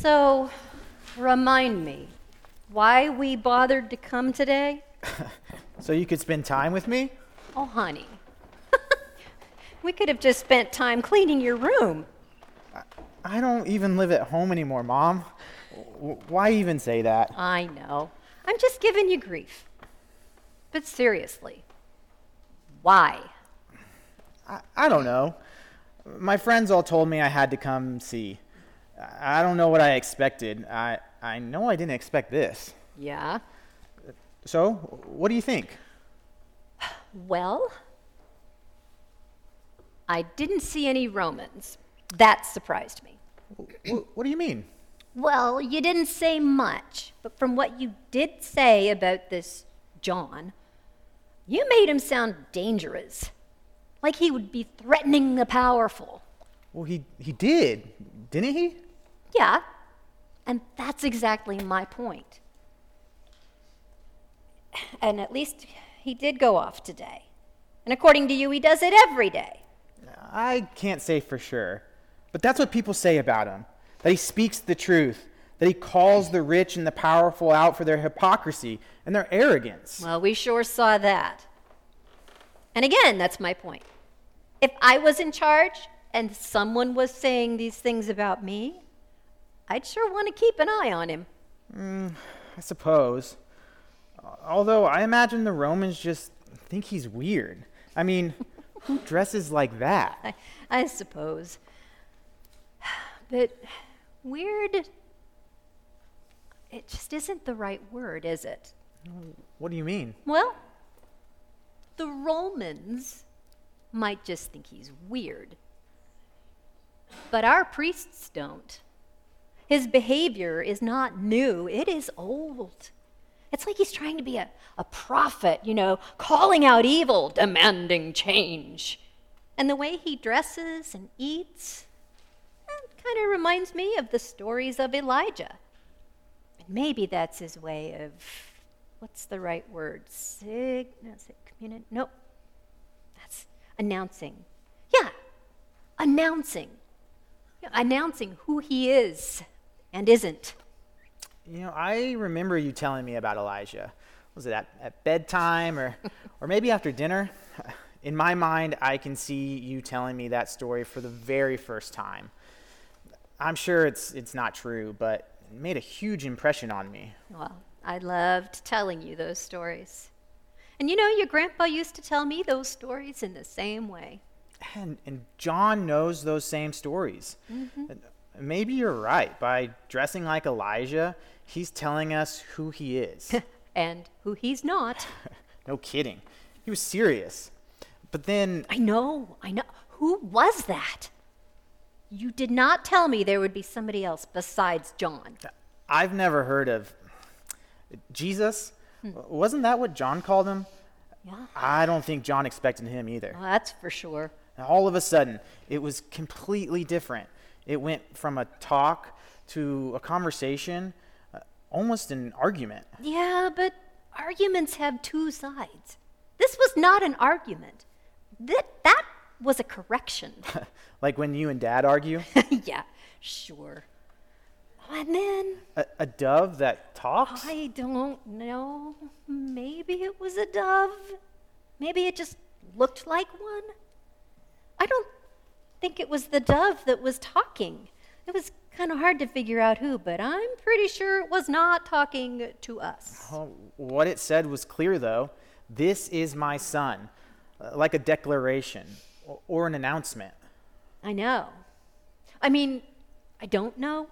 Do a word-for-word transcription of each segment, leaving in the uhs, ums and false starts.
So, remind me, why we bothered to come today? So you could spend time with me? Oh, honey. We could have just spent time cleaning your room. I don't even live at home anymore, Mom. W- why even say that? I know. I'm just giving you grief. But seriously, why? I, I don't know. My friends all told me I had to come see. I don't know what I expected. I, I know I didn't expect this. Yeah? So, what do you think? Well, I didn't see any Romans. That surprised me. W- what do you mean? Well, you didn't say much, but from what you did say about this John, you made him sound dangerous, like he would be threatening the powerful. Well, he, he did, didn't he? Yeah, and that's exactly my point. And at least he did go off today. And according to you, he does it every day. I can't say for sure, but that's what people say about him, that he speaks the truth, that he calls the rich and the powerful out for their hypocrisy and their arrogance. Well, we sure saw that. And again, that's my point. If I was in charge and someone was saying these things about me, I'd sure want to keep an eye on him. Mm, I suppose. Although I imagine the Romans just think he's weird. I mean, who dresses like that? I, I suppose. But weird, it just isn't the right word, is it? What do you mean? Well, the Romans might just think he's weird. But our priests don't. His behavior is not new, it is old. It's like he's trying to be a, a prophet, you know, calling out evil, demanding change. And the way he dresses and eats, that kind of reminds me of the stories of Elijah. And maybe that's his way of, what's the right word? Sig, no, sig, communi- nope. That's announcing. Yeah, announcing. Yeah, announcing who he is and isn't. You know, I remember you telling me about Elijah. Was it at, at bedtime or, or maybe after dinner? In my mind, I can see you telling me that story for the very first time. I'm sure it's it's not true, but it made a huge impression on me. Well, I loved telling you those stories. And you know, your grandpa used to tell me those stories in the same way. And, and John knows those same stories. Mm-hmm. Maybe you're right. By dressing like Elijah, he's telling us who he is. And who he's not. No kidding. He was serious. But then... I know, I know. Who was that? You did not tell me there would be somebody else besides John. I've never heard of Jesus. Hmm. Wasn't that what John called him? Yeah. I don't think John expected him either. Well, that's for sure. And all of a sudden, it was completely different. It went from a talk to a conversation, uh, almost an argument. Yeah, but arguments have two sides. This was not an argument. That, that was a correction. Like when you and Dad argue? Yeah, sure. And then... A, a dove that talks? I don't know. Maybe it was a dove. Maybe it just looked like one. I don't think it was the dove that was talking. It was kind of hard to figure out who, but I'm pretty sure it was not talking to us. Oh, what it said was clear, though. This is my son, uh, like a declaration or, or an announcement. I know. I mean, I don't know,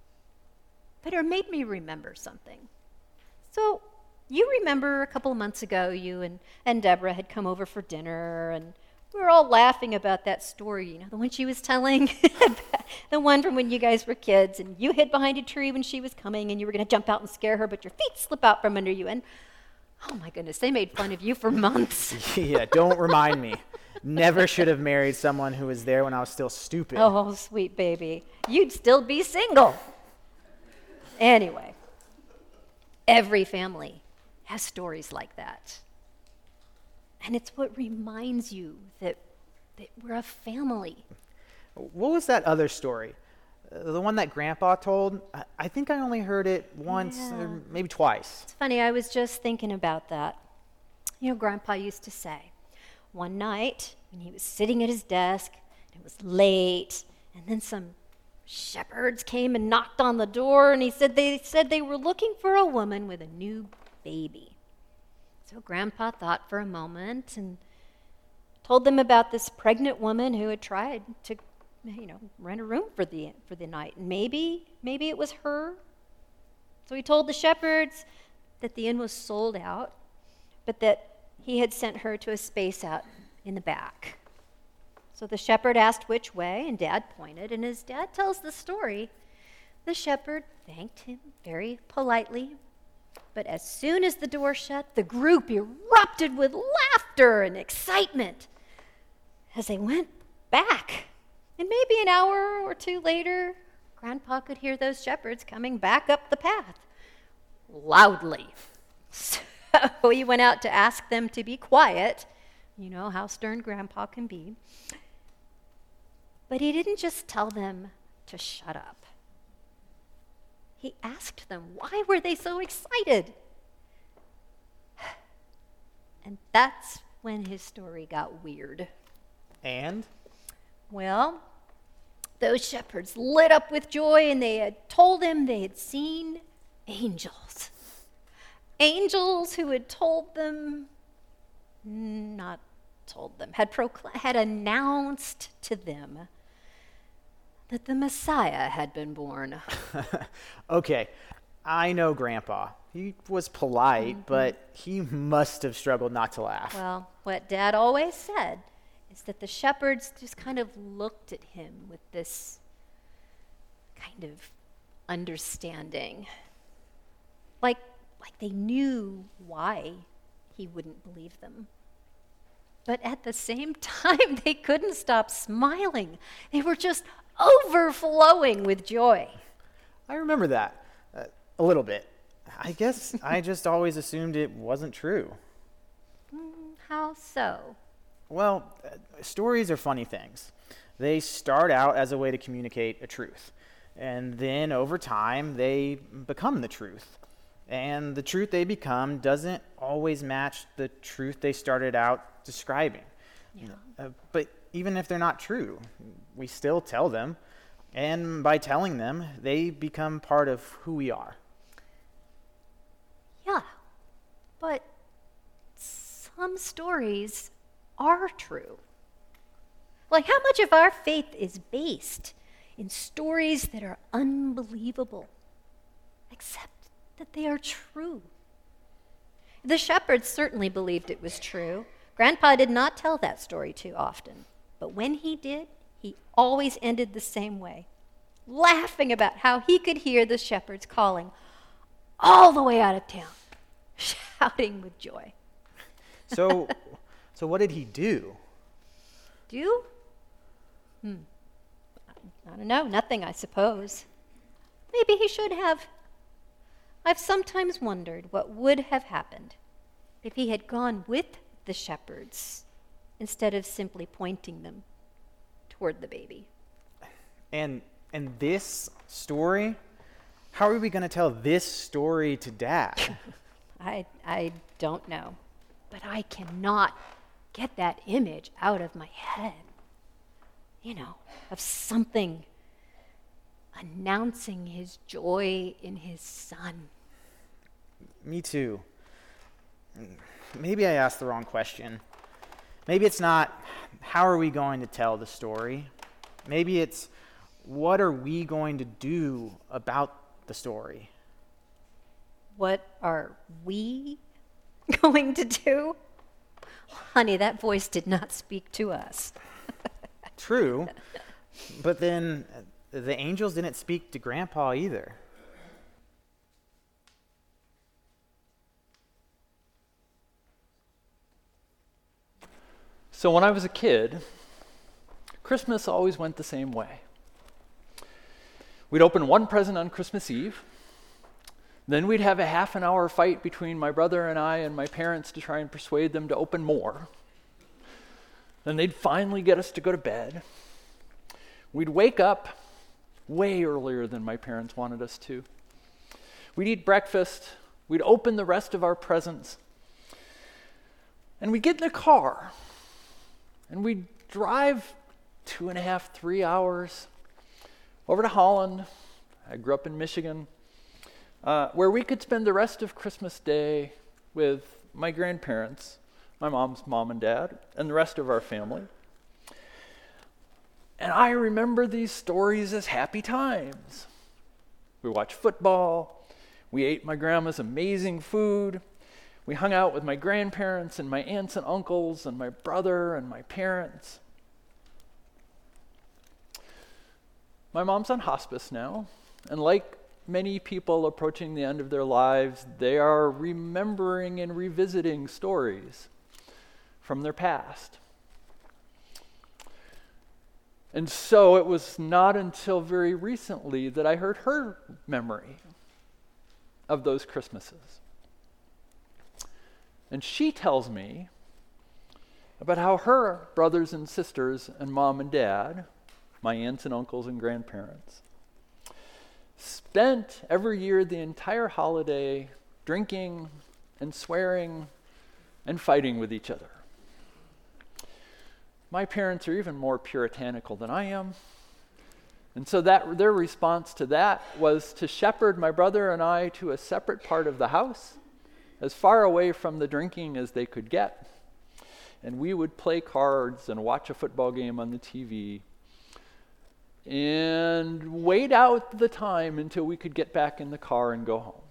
but it made me remember something. So you remember a couple of months ago, you and, and Deborah had come over for dinner, and we were all laughing about that story, you know, the one she was telling, the one from when you guys were kids, and you hid behind a tree when she was coming, and you were going to jump out and scare her, but your feet slip out from under you, and oh my goodness, they made fun of you for months. Yeah, don't remind me. Never should have married someone who was there when I was still stupid. Oh, sweet baby. You'd still be single. Anyway, every family has stories like that. And it's what reminds you that, that we're a family. What was that other story? Uh, The one that Grandpa told, I- I think I only heard it once Yeah. or maybe twice. It's funny, I was just thinking about that. You know, Grandpa used to say, one night when he was sitting at his desk, it was late, and then some shepherds came and knocked on the door, and he said they said they were looking for a woman with a new baby. So Grandpa thought for a moment and told them about this pregnant woman who had tried to, you know, rent a room for the for the night. And maybe, maybe it was her. So he told the shepherds that the inn was sold out, but that he had sent her to a space out in the back. So the shepherd asked which way, and Dad pointed, and as Dad tells the story, the shepherd thanked him very politely. But as soon as the door shut, the group erupted with laughter and excitement as they went back. And maybe an hour or two later, Grandpa could hear those shepherds coming back up the path loudly. So he went out to ask them to be quiet. You know how stern Grandpa can be. But he didn't just tell them to shut up. He asked them, why were they so excited? And that's when his story got weird. And? Well, those shepherds lit up with joy, and they had told him they had seen angels. Angels who had told them, not told them, had, procl- had announced to them that the Messiah had been born. Okay, I know Grandpa. He was polite, mm-hmm. but he must have struggled not to laugh. Well, what Dad always said is that the shepherds just kind of looked at him with this kind of understanding. Like, like they knew why he wouldn't believe them. But at the same time, they couldn't stop smiling. They were just overflowing with joy. I remember that uh, a little bit. I guess I just always assumed it wasn't true. Mm, how so? Well, uh, stories are funny things. They start out as a way to communicate a truth, and then over time they become the truth. And the truth they become doesn't always match the truth they started out describing. Yeah. Uh, but even if they're not true, we still tell them, and by telling them, they become part of who we are. Yeah, but some stories are true. Like, how much of our faith is based in stories that are unbelievable, except that they are true? The shepherds certainly believed it was true. Grandpa did not tell that story too often, but when he did, he always ended the same way, laughing about how he could hear the shepherds calling all the way out of town, shouting with joy. So, so what did he do? Do? Hmm. I don't know, nothing, I suppose. Maybe he should have. I've sometimes wondered what would have happened if he had gone with the shepherds instead of simply pointing them toward the baby. And and this story, how are we going to tell this story to Dad? I I don't know, but I cannot get that image out of my head. You know, of something announcing his joy in his son. Me too. Maybe I asked the wrong question. Maybe it's not, how are we going to tell the story? Maybe it's, what are we going to do about the story? What are we going to do? Honey, that voice did not speak to us. True, but then the angels didn't speak to Grandpa either. So when I was a kid, Christmas always went the same way. We'd open one present on Christmas Eve, then we'd have a half an hour fight between my brother and I and my parents to try and persuade them to open more. Then they'd finally get us to go to bed. We'd wake up, way earlier than my parents wanted us to. We'd eat breakfast, we'd open the rest of our presents, and we'd get in the car, and we'd drive two and a half, three hours over to Holland. I grew up in Michigan, uh, where we could spend the rest of Christmas Day with my grandparents, my mom's mom and dad, and the rest of our family. And I remember these stories as happy times. We watched football, we ate my grandma's amazing food, we hung out with my grandparents and my aunts and uncles and my brother and my parents. My mom's on hospice now, and like many people approaching the end of their lives, they are remembering and revisiting stories from their past. And so it was not until very recently that I heard her memory of those Christmases. And she tells me about how her brothers and sisters and mom and dad, my aunts and uncles and grandparents, spent every year the entire holiday drinking and swearing and fighting with each other. My parents are even more puritanical than I am. And so that their response to that was to shepherd my brother and I to a separate part of the house, as far away from the drinking as they could get. And we would play cards and watch a football game on the T V and wait out the time until we could get back in the car and go home.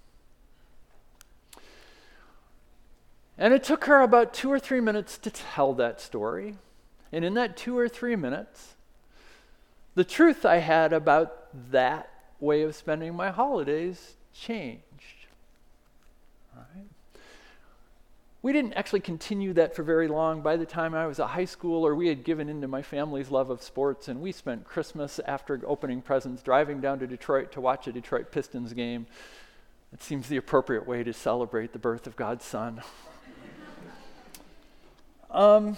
And it took her about two or three minutes to tell that story. And in that two or three minutes, the truth I had about that way of spending my holidays changed. All right. We didn't actually continue that for very long. By the time I was a high schooler, we had given into my family's love of sports, and we spent Christmas after opening presents driving down to Detroit to watch a Detroit Pistons game. It seems the appropriate way to celebrate the birth of God's Son. um.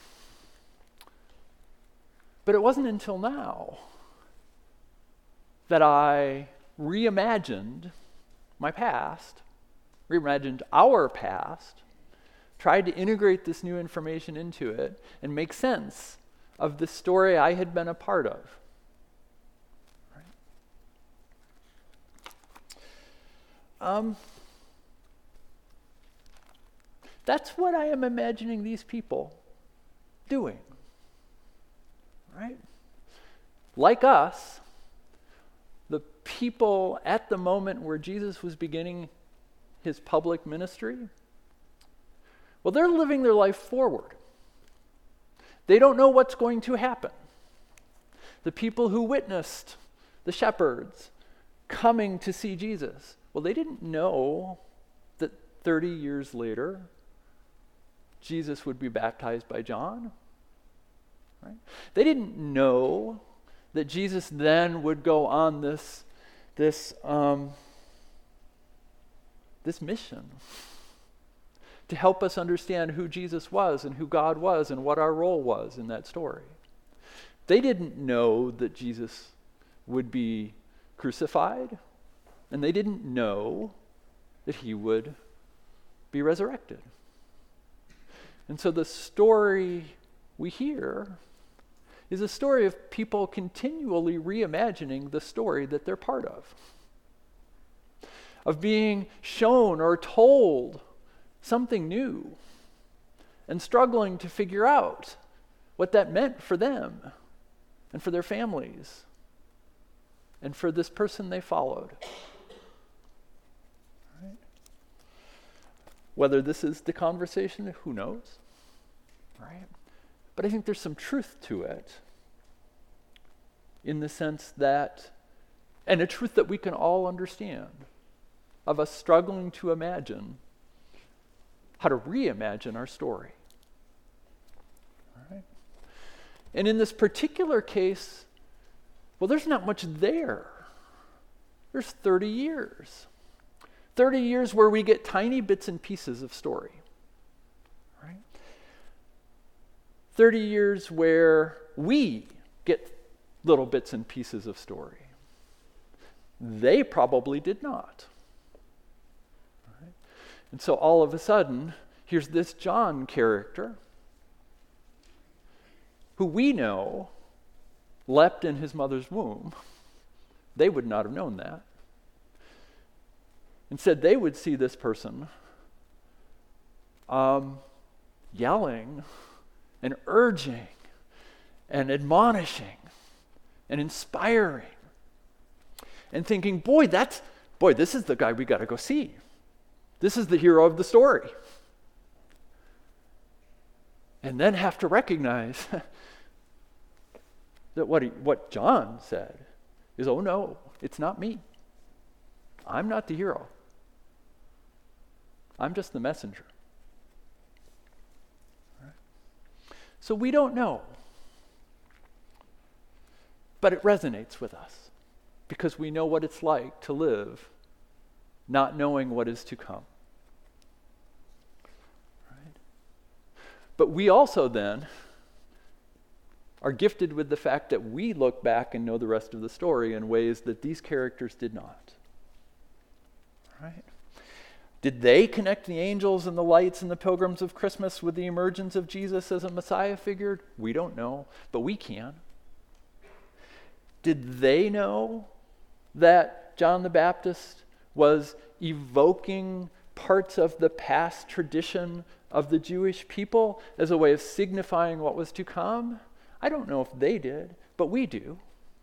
But it wasn't until now that I reimagined my past, reimagined our past, tried to integrate this new information into it and make sense of the story I had been a part of. Right? Um, that's what I am imagining these people doing. Right? Like us, the people at the moment where Jesus was beginning his public ministry, well, they're living their life forward. They don't know what's going to happen. The people who witnessed the shepherds coming to see Jesus, well, they didn't know that thirty years later, Jesus would be baptized by John. Right? They didn't know that Jesus then would go on this, this, um, this mission to help us understand who Jesus was and who God was and what our role was in that story. They didn't know that Jesus would be crucified, and they didn't know that he would be resurrected. And so the story we hear is a story of people continually reimagining the story that they're part of, of being shown or told something new and struggling to figure out what that meant for them and for their families and for this person they followed. Right? Whether this is the conversation, who knows? Right? But I think there's some truth to it in the sense that, and a truth that we can all understand, of us struggling to imagine how to reimagine our story. All right? And in this particular case, well, there's not much there. There's thirty years. thirty years where we get tiny bits and pieces of story. Right? thirty years where we get little bits and pieces of story. They probably did not. Right? And so all of a sudden, here's this John character who we know leapt in his mother's womb. They would not have known that. Instead, they would see this person um, yelling and urging and admonishing and inspiring and thinking, boy, that's, boy, this is the guy we got to go see. This is the hero of the story. And then have to recognize that what he, what John said is, oh no, it's not me. I'm not the hero. I'm just the messenger. Right? So we don't know. But it resonates with us because we know what it's like to live not knowing what is to come. Right? But we also then are gifted with the fact that we look back and know the rest of the story in ways that these characters did not. Right? Did they connect the angels and the lights and the pilgrims of Christmas with the emergence of Jesus as a Messiah figure? We don't know, but we can. Did they know that John the Baptist was evoking parts of the past tradition of the Jewish people as a way of signifying what was to come? I don't know if they did, but we do.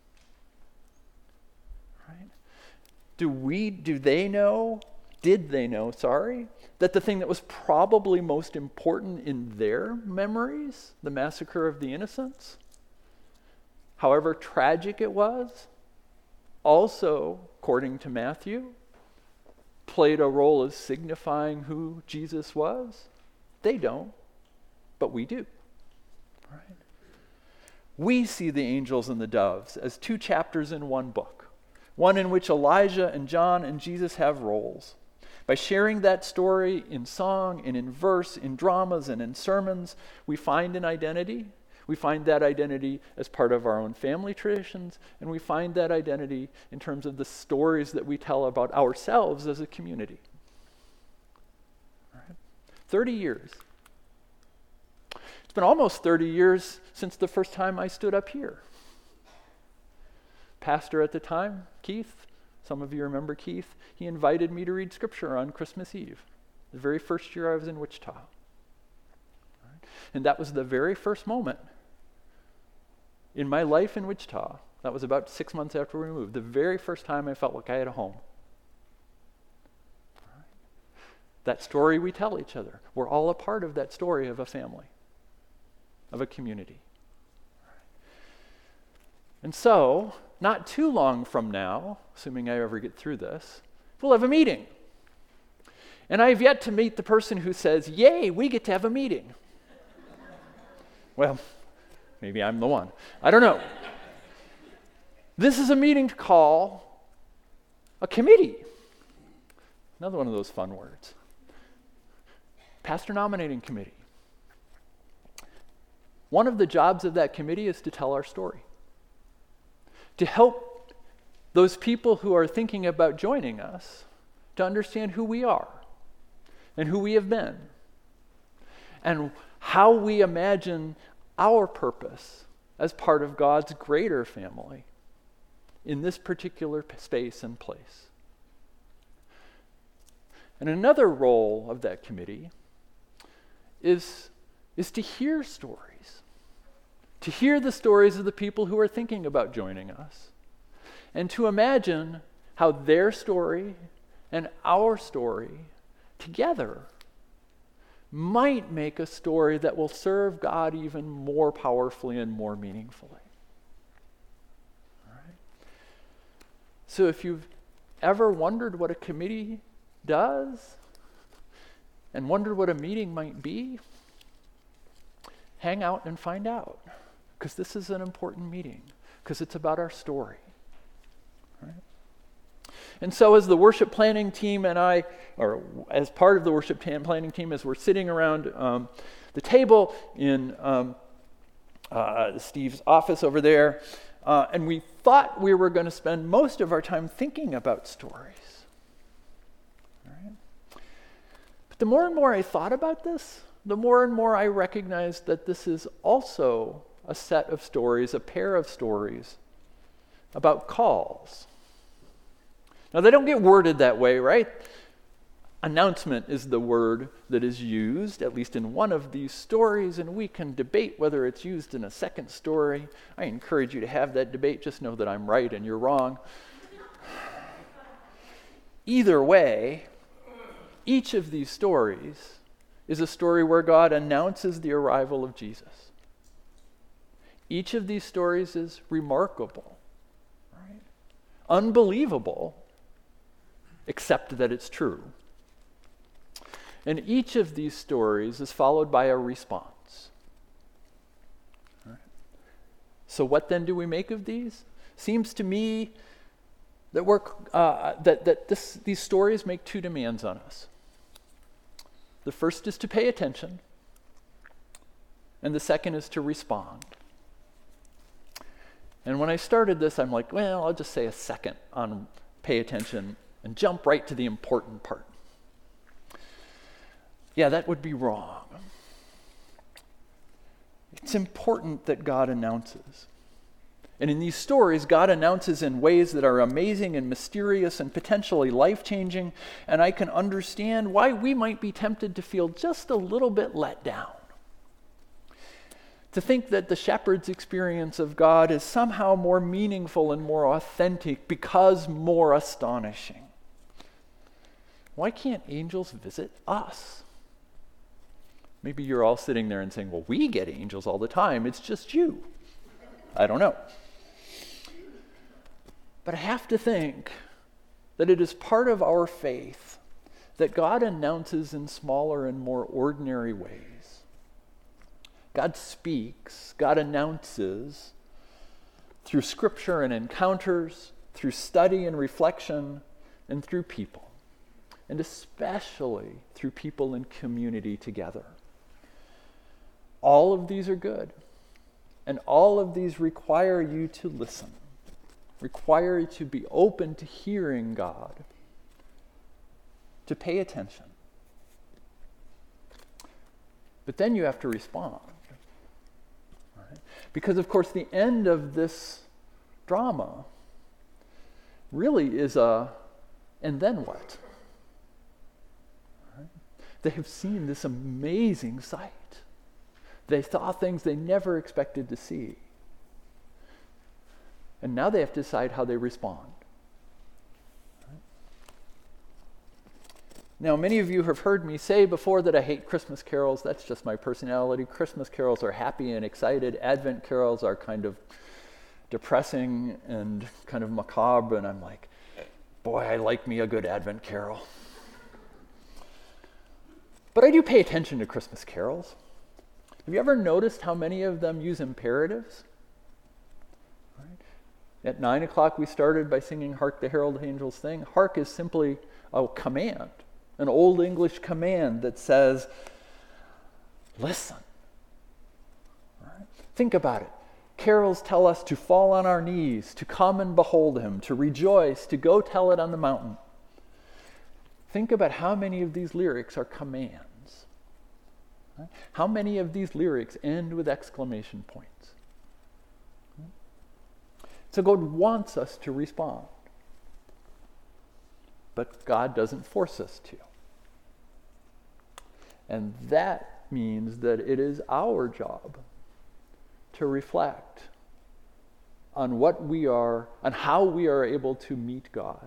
Right? Do we, do they know, did they know, sorry, that the thing that was probably most important in their memories, the massacre of the innocents, however tragic it was, also, according to Matthew, played a role of signifying who Jesus was? They don't, but we do. Right? We see the angels and the doves as two chapters in one book, one in which Elijah and John and Jesus have roles. By sharing that story in song and in verse, in dramas and in sermons, we find an identity. We find that identity as part of our own family traditions, and we find that identity in terms of the stories that we tell about ourselves as a community. All right. thirty years. It's been almost thirty years since the first time I stood up here. Pastor at the time, Keith, some of you remember Keith, he invited me to read scripture on Christmas Eve, the very first year I was in Wichita. Right. And that was the very first moment in my life in Wichita. That was about six months after we moved. The very first time I felt like I had a home. Right. That story we tell each other. We're all a part of that story of a family, of a community. And so, not too long from now, assuming I ever get through this, we'll have a meeting. And I have yet to meet the person who says, yay, we get to have a meeting. Well, maybe I'm the one. I don't know. This is a meeting to call a committee. Another one of those fun words. Pastor nominating committee. One of the jobs of that committee is to tell our story. To help those people who are thinking about joining us to understand who we are and who we have been and how we imagine our purpose as part of God's greater family in this particular p- space and place. And another role of that committee is, is to hear stories. To hear the stories of the people who are thinking about joining us, and to imagine how their story and our story together might make a story that will serve God even more powerfully and more meaningfully. All right? So if you've ever wondered what a committee does and wondered what a meeting might be, hang out and find out. Because this is an important meeting, because it's about our story. Right? And so as the worship planning team and I, or as part of the worship planning team, as we're sitting around um, the table in um, uh, Steve's office over there, Uh, and we thought we were going to spend most of our time thinking about stories. All right? But the more and more I thought about this, the more and more I recognized that this is also a set of stories, a pair of stories about calls. Now, they don't get worded that way, right? Announcement is the word that is used, at least in one of these stories, and we can debate whether it's used in a second story. I encourage you to have that debate. Just know that I'm right and you're wrong. Either way, each of these stories is a story where God announces the arrival of Jesus. Each of these stories is remarkable, right? Unbelievable, except that it's true. And each of these stories is followed by a response. All right. So what then do we make of these? Seems to me that we're uh, that that this, these stories make two demands on us. The first is to pay attention, and the second is to respond. And when I started this, I'm like, well, I'll just say a second on pay attention and jump right to the important part. Yeah, that would be wrong. It's important that God announces. And in these stories, God announces in ways that are amazing and mysterious and potentially life-changing, and I can understand why we might be tempted to feel just a little bit let down. To think that the shepherd's experience of God is somehow more meaningful and more authentic because more astonishing. Why can't angels visit us? Maybe you're all sitting there and saying, well, we get angels all the time. It's just you. I don't know. But I have to think that it is part of our faith that God announces in smaller and more ordinary ways. God speaks, God announces through scripture and encounters, through study and reflection, and through people. And especially through people in community together. All of these are good. And all of these require you to listen, require you to be open to hearing God, to pay attention. But then you have to respond. Right? Because, of course, the end of this drama really is a, and then what? Right? They have seen this amazing sight. They saw things they never expected to see. And now they have to decide how they respond. Right? Now, many of you have heard me say before that I hate Christmas carols. That's just my personality. Christmas carols are happy and excited. Advent carols are kind of depressing and kind of macabre. And I'm like, boy, I like me a good Advent carol. But I do pay attention to Christmas carols. Have you ever noticed how many of them use imperatives? Right? At nine o'clock we started by singing Hark the Herald Angels Sing. Hark is simply a command, an Old English command that says, listen. Right? Think about it. Carols tell us to fall on our knees, to come and behold him, to rejoice, to go tell it on the mountain. Think about how many of these lyrics are commands. Right? How many of these lyrics end with exclamation points? Right? So God wants us to respond. But God doesn't force us to. And that means that it is our job to reflect on what we are, on how we are able to meet God.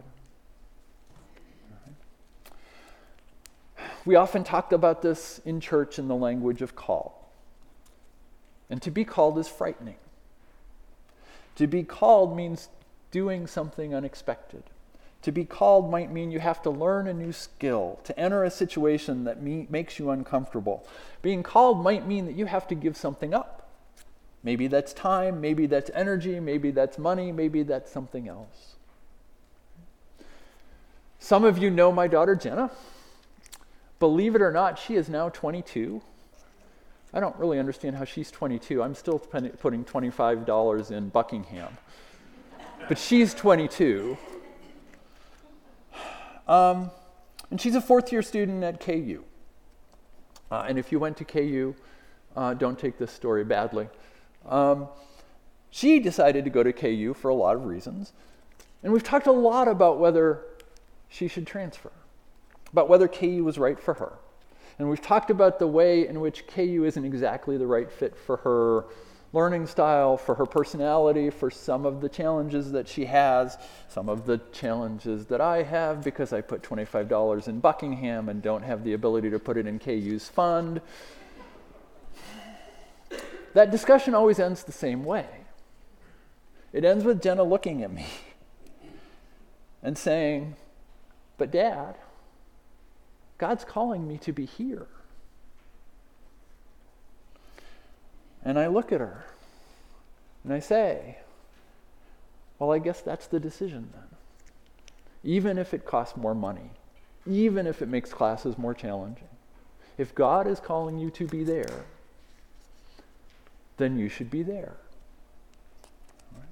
We often talked about this in church in the language of call. And to be called is frightening. To be called means doing something unexpected. To be called might mean you have to learn a new skill, to enter a situation that me- makes you uncomfortable. Being called might mean that you have to give something up. Maybe that's time, maybe that's energy, maybe that's money, maybe that's something else. Some of you know my daughter Jenna. Believe it or not, she is now twenty-two. I don't really understand how she's twenty-two. I'm still putting twenty-five dollars in Buckingham. But she's twenty-two. Um, and she's a fourth-year student at K U. Uh, and if you went to K U, uh, don't take this story badly. Um, she decided to go to K U for a lot of reasons. And we've talked a lot about whether she should transfer, about whether K U was right for her. And we've talked about the way in which K U isn't exactly the right fit for her learning style, for her personality, for some of the challenges that she has, some of the challenges that I have because I put twenty-five dollars in Buckingham and don't have the ability to put it in K U's fund. That discussion always ends the same way. It ends with Jenna looking at me and saying, "But Dad, God's calling me to be here." And I look at her and I say, well, I guess that's the decision then. Even if it costs more money, even if it makes classes more challenging, if God is calling you to be there, then you should be there. Right?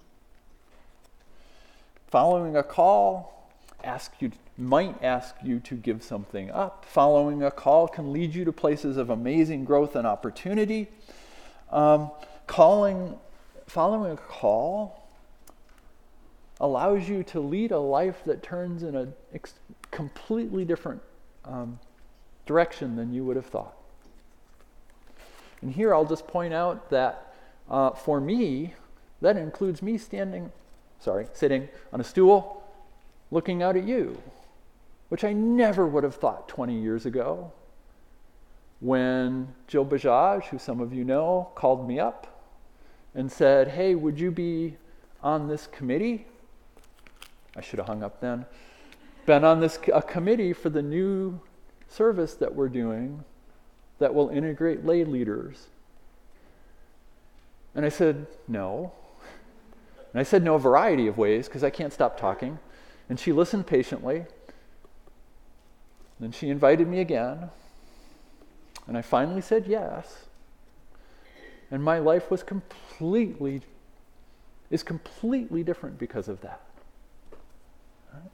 Following a call ask you, might ask you to give something up. Following a call can lead you to places of amazing growth and opportunity. Um, calling, following a call allows you to lead a life that turns in a ex- completely different um, direction than you would have thought. And here I'll just point out that uh, for me, that includes me standing, sorry, sitting on a stool, looking out at you, which I never would have thought twenty years ago. When Jill Bajaj, who some of you know, called me up and said, "Hey, would you be on this committee?" I should have hung up then. Been on this a committee for the new service that we're doing that will integrate lay leaders. And I said, no. And I said no a variety of ways because I can't stop talking. And she listened patiently. Then she invited me again. And I finally said yes. And my life was completely, is completely different because of that. Right?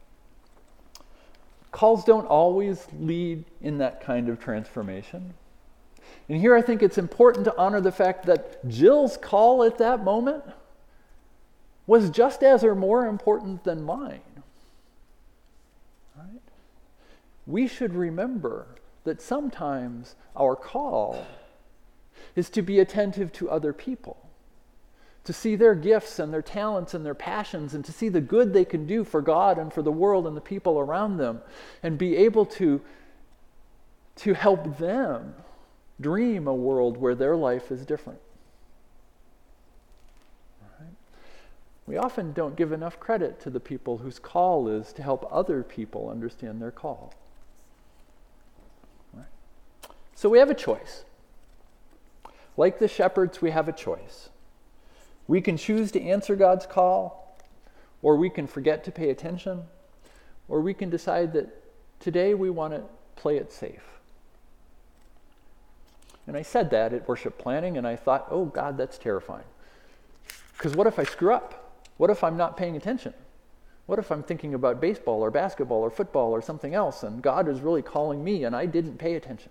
Calls don't always lead in that kind of transformation. And here I think it's important to honor the fact that Jill's call at that moment was just as or more important than mine. Right? We should remember that sometimes our call is to be attentive to other people, to see their gifts and their talents and their passions, and to see the good they can do for God and for the world and the people around them, and be able to, to help them dream a world where their life is different. Right? We often don't give enough credit to the people whose call is to help other people understand their call. So we have a choice. Like the shepherds, we have a choice. We can choose to answer God's call, or we can forget to pay attention, or we can decide that today we want to play it safe. And I said that at worship planning, and I thought, oh God, that's terrifying. Because what if I screw up? What if I'm not paying attention? What if I'm thinking about baseball or basketball or football or something else, and God is really calling me and I didn't pay attention?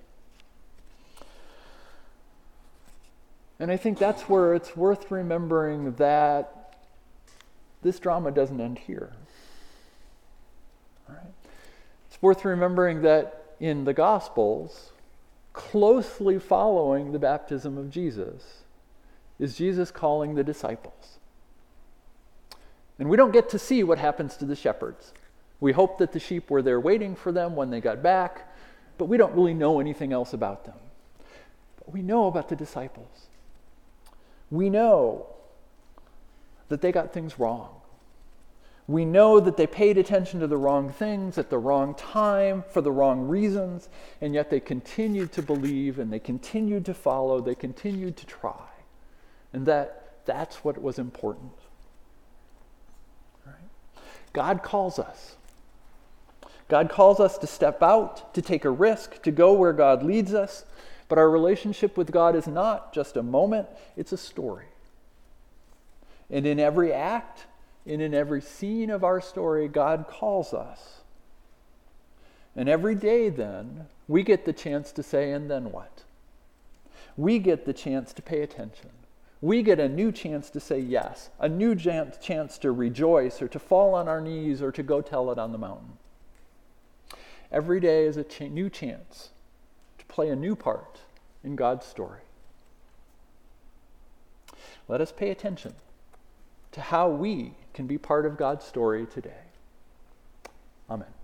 And I think that's where it's worth remembering that this drama doesn't end here. All right? It's worth remembering that in the Gospels, closely following the baptism of Jesus, is Jesus calling the disciples. And we don't get to see what happens to the shepherds. We hope that the sheep were there waiting for them when they got back, but we don't really know anything else about them. But we know about the disciples. We know that they got things wrong. We know that they paid attention to the wrong things at the wrong time for the wrong reasons, and yet they continued to believe and they continued to follow, they continued to try. And that that's what was important. Right? God calls us. God calls us to step out, to take a risk, to go where God leads us. But our relationship with God is not just a moment, it's a story. And in every act, and in every scene of our story, God calls us. And every day then, we get the chance to say, and then what? We get the chance to pay attention. We get a new chance to say yes, a new chance to rejoice or to fall on our knees or to go tell it on the mountain. Every day is a ch- new chance to play a new part in God's story. Let us pay attention to how we can be part of God's story today. Amen.